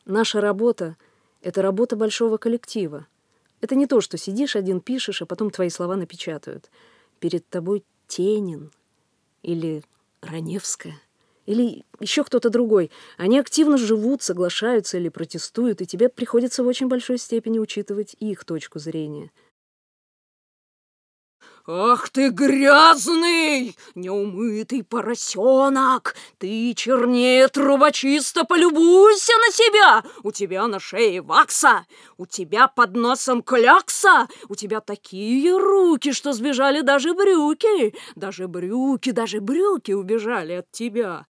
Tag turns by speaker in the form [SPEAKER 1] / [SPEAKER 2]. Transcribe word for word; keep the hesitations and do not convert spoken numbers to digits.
[SPEAKER 1] Наша работа — это работа большого коллектива. Это не то, что сидишь один, пишешь, а потом твои слова напечатают. Перед тобой Тенин или Раневская, или еще кто-то другой. Они активно живут, соглашаются или протестуют, и тебе приходится в очень большой степени учитывать их точку зрения. «Ах ты грязный, неумытый поросенок! Ты чернее трубочиста, полюбуйся на себя! У тебя на шее вакса, у тебя под носом клякса, у тебя такие руки, что сбежали даже брюки, даже брюки, даже брюки убежали от тебя!»